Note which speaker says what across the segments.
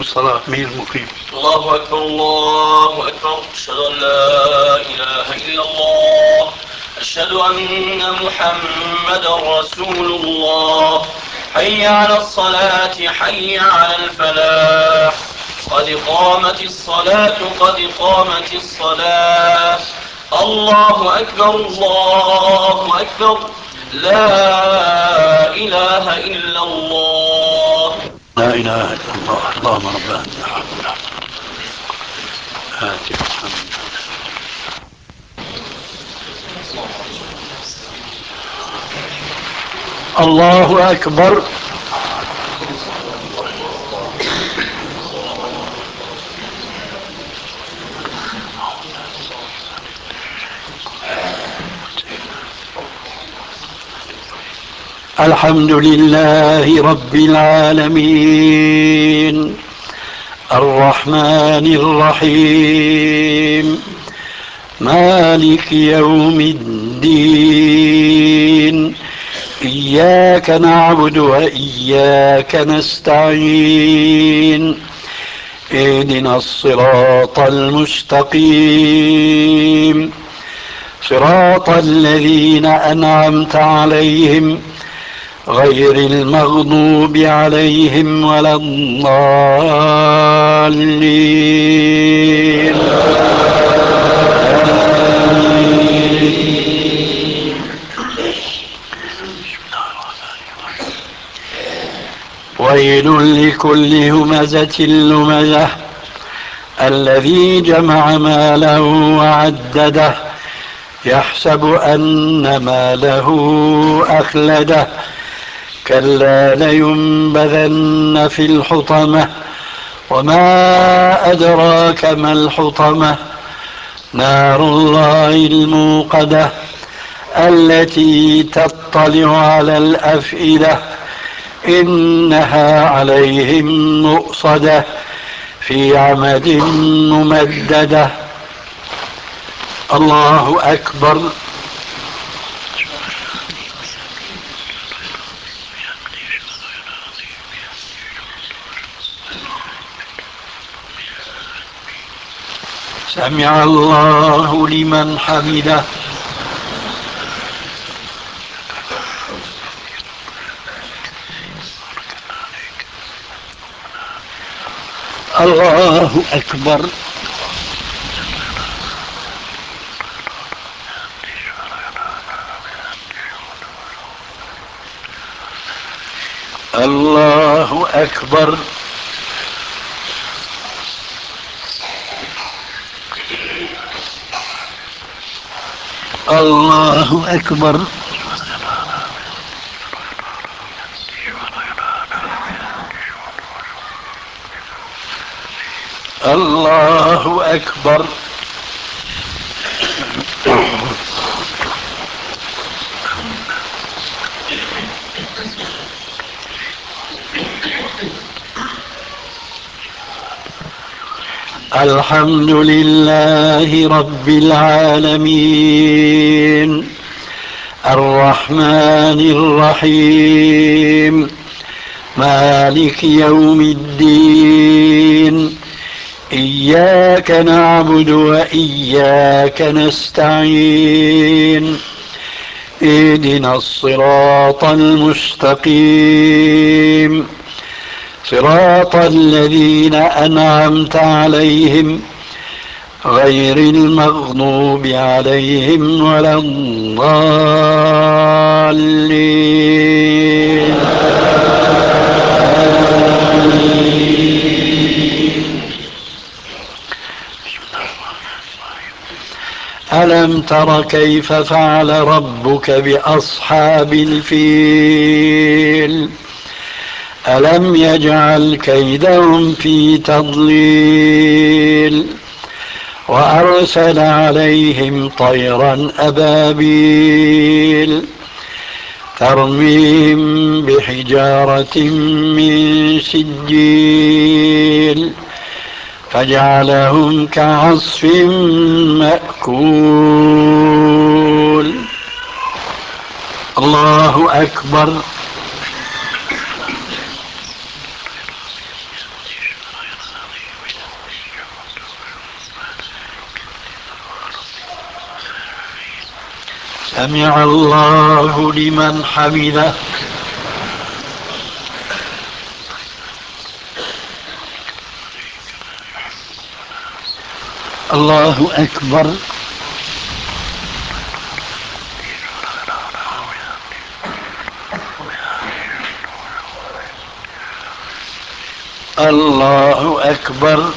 Speaker 1: الصلاة. مين المقيم؟
Speaker 2: الله أكبر الله أكبر. أشهد أن لا إله إلا الله. أشهد أن محمدا رسول الله. حي على الصلاة حي على الفلاح. قد قامت الصلاة قد قامت الصلاة. الله أكبر الله أكبر. لا إله إلا الله.
Speaker 1: لا إله إلا الله. اللهم رب هذه الدعوة آت محمد. الله أكبر. الحمد لله رب العالمين الرحمن الرحيم مالك يوم الدين إياك نعبد وإياك نستعين اهدنا الصراط المستقيم صراط الذين أنعمت عليهم غير المغضوب عليهم ولا الضالين. ويل لكل همزة لمزة الذي جمع ماله وعدده يحسب أن ماله أخلده كلا لينبذن في الحطمة وما أدراك ما الحطمة نار الله الموقدة التي تطلع على الأفئدة إنها عليهم مؤصدة في عمد ممددة. الله أكبر. سمع الله لمن حمده. الله أكبر. الله أكبر. الله أكبر. الله أكبر. الحمد لله رب العالمين الرحمن الرحيم مالك يوم الدين إياك نعبد وإياك نستعين اهدنا الصراط المستقيم صراط الذين أنعمت عليهم غير المغضوب عليهم ولا الضالين. ألم تر كيف فعل ربك بأصحاب الفيل ألم يجعل كيدهم في تضليل وأرسل عليهم طيرا أبابيل ترميهم بحجارة من سجيل فجعلهم كعصف مأكول. الله أكبر. سمع الله لمن حمده. الله أكبر. الله أكبر.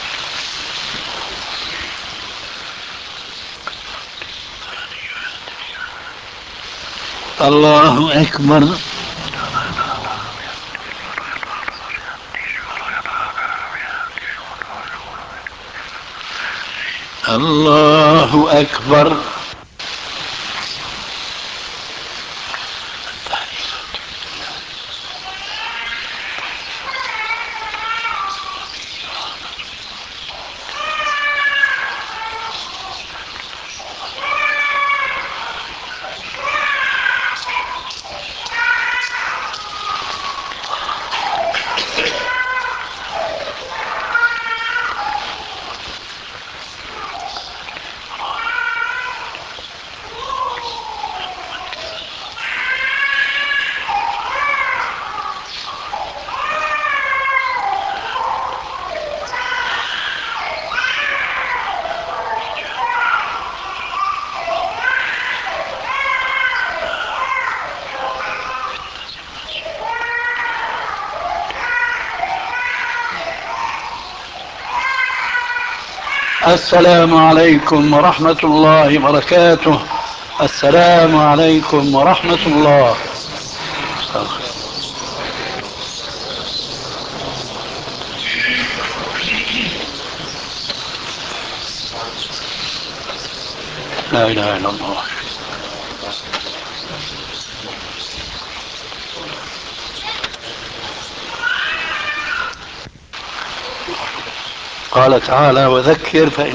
Speaker 1: الله أكبر. الله أكبر. السلام عليكم ورحمة الله وبركاته. السلام عليكم ورحمة الله. لا إله إلا الله. قال تعالى: وذكر فإن